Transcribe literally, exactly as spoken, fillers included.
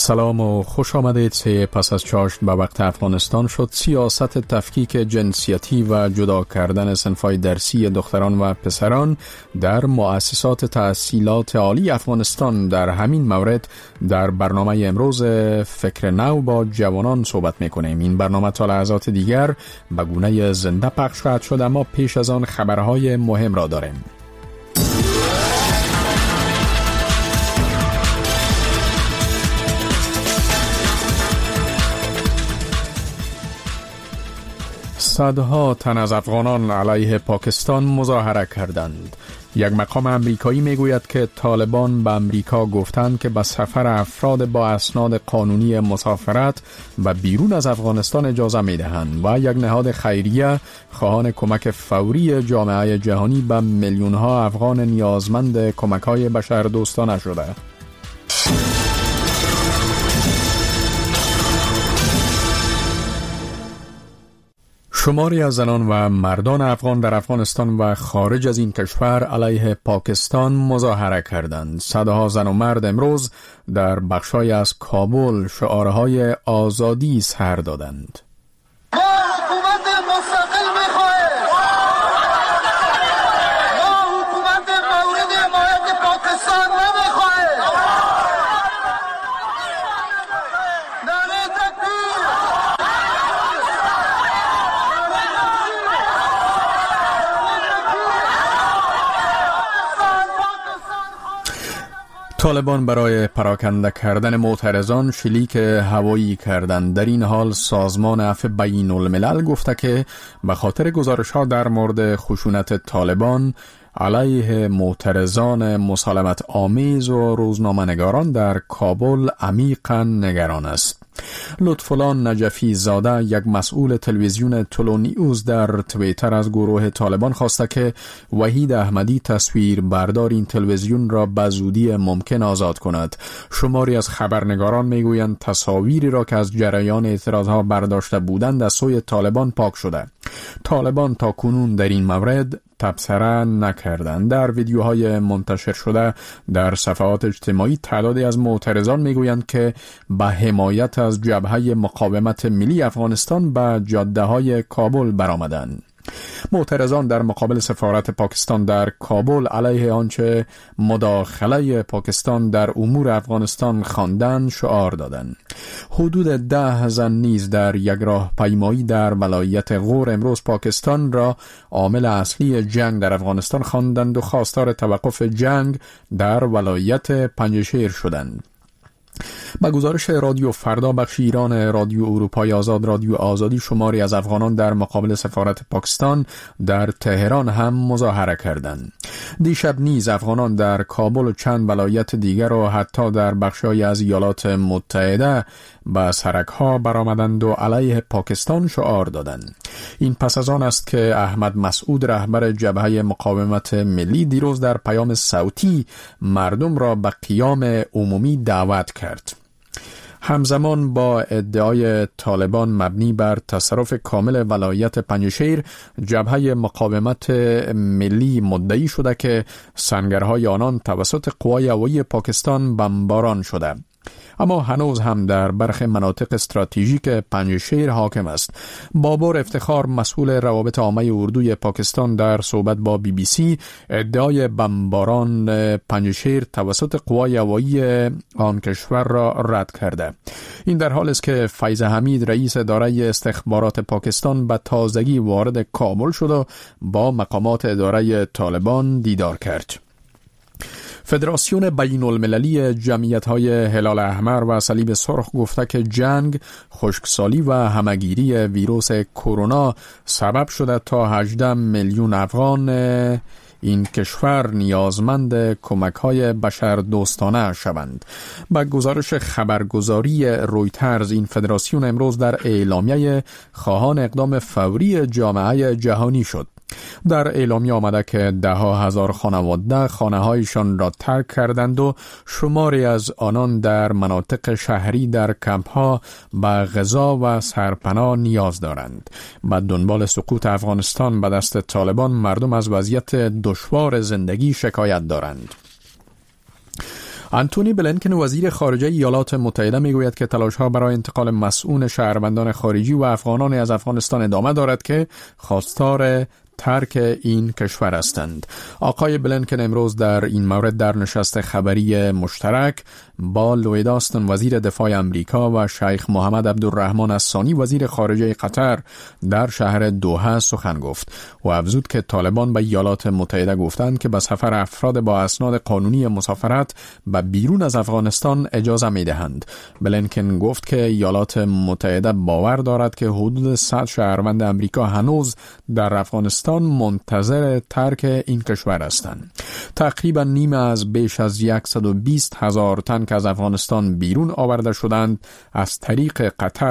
سلام و خوش آمدید. سه پس از چاشت به وقت افغانستان شد، سیاست تفکیک جنسیتی و جدا کردن صنف‌های درسی دختران و پسران در مؤسسات تحصیلات عالی افغانستان. در همین مورد در برنامه امروز فکر نو با جوانان صحبت میکنیم. این برنامه تا لحظات دیگر به گونه زنده پخش خواهد شد، اما پیش از آن خبرهای مهم را داریم. صدها تن از افغانان علیه پاکستان مظاهره کردند. یک مقام امریکایی میگوید که طالبان به امریکا گفتند که به سفر افراد با اسناد قانونی مسافرت و بیرون از افغانستان اجازه میدهند و یک نهاد خیریه خواهان کمک فوری جامعه جهانی به میلیون ها افغان نیازمند کمک های بشردوستانه شده. شماری از زنان و مردان افغان در افغانستان و خارج از این کشور علیه پاکستان مظاهره کردند. صدها زن و مرد امروز در بخشای از کابل شعارهای آزادی سر دادند. طالبان برای پراکنده کردن معترضان شلیک هوایی کردند. در این حال سازمان عفو بین الملل گفته که به خاطر گزارش‌ها در مورد خشونت طالبان علیه معترضان مسالمت آمیز و روزنامه‌نگاران در کابل عمیقاً نگران است. لطفالله نجفی زاده، یک مسئول تلویزیون تلو نیوز، در توییتر از گروه طالبان خواسته که وحید احمدی تصویر بردار این تلویزیون را به زودی ممکن آزاد کند. شماری از خبرنگاران میگویند تصاویری را که از جریان اعتراضها برداشته بودند از سوی طالبان پاک شده. طالبان تا کنون در این مورد تبصره نکردند. در ویدیوهای منتشر شده در صفحات اجتماعی تعدادی از معترضان میگویند که به حمایت از جبهه مقاومت ملی افغانستان به جاده‌های کابل برآمدند. معترضان در مقابل سفارت پاکستان در کابل علیه آنچه مداخله پاکستان در امور افغانستان خواندند شعار دادند. حدود ده زن نیز در یک راهپیمایی در ولایت غور امروز پاکستان را عامل اصلی جنگ در افغانستان خواندند و خواستار توقف جنگ در ولایت پنجشیر شدند. با گزارش رادیو فردا بخش ایران رادیو اروپای آزاد رادیو آزادی، شماری از افغانان در مقابل سفارت پاکستان در تهران هم مظاهره کردند. دیشب نیز افغانان در کابل و چند ولایت دیگر و حتی در بخش‌های از ایالات متحده به سرک‌ها برآمدند و علیه پاکستان شعار دادند. این پس از آن است که احمد مسعود، رهبر جبهه مقاومت ملی، دیروز در پیام صوتی مردم را به قیام عمومی دعوت کرد. همزمان با ادعای طالبان مبنی بر تصرف کامل ولایت پنجشیر، جبهه مقاومت ملی مدعی شده که سنگرهای آنان توسط قوای هوایی پاکستان بمباران شده. اما هنوز هم در برخی مناطق استراتژیک پنجشیر حاکم است. بابر افتخار، مسئول روابط عامه اردوی پاکستان، در صحبت با بی بی سی ادعای بمباران پنجشیر توسط قوای هوایی آن کشور را رد کرده. این در حالی است که فیض حمید، رئیس اداره استخبارات پاکستان، به تازگی وارد کابل شد و با مقامات اداره طالبان دیدار کرد. فدراسیون بین المللی جمعیت‌های هلال احمر و صلیب سرخ گفته که جنگ، خشکسالی و همه‌گیری ویروس کرونا سبب شده تا هجده میلیون افغان این کشور نیازمند کمک‌های بشردوستانه شوند. با گزارش خبرگزاری رویترز، این فدراسیون امروز در اعلامیه خواهان اقدام فوری جامعه جهانی شد. در اعلامیه آمده که ده ها هزار خانواده خانه‌هایشان را ترک کردند و شماری از آنان در مناطق شهری در کمپ‌ها به غذا و سرپناه نیاز دارند. بعد دنبال سقوط افغانستان به دست طالبان، مردم از وضعیت دشوار زندگی شکایت دارند. آنتونی بلینکن وزیر خارجه ایالات متحده میگوید که تلاش‌ها برای انتقال مسئول شهروندان خارجی و افغانان از افغانستان ادامه دارد که خواستار ترک این کشور هستند. آقای بلینکن امروز در این مورد در نشست خبری مشترک با لوید آستن وزیر دفاع امریکا و شیخ محمد عبدالرحمن الثانی وزیر خارجه قطر در شهر دوحه سخن گفت و افزود که طالبان به ایالات متحده گفتند که به سفر افراد با اسناد قانونی مسافرت به بیرون از افغانستان اجازه میدهند. بلینکن گفت که ایالات متحده باور دارد که حدود صد شهروند امریکا هنوز در افغانستان منتظر ترک این کشور هستند. تقریبا نیم از بیش از صد و بیست هزار تن که از افغانستان بیرون آورده شدند از طریق قطر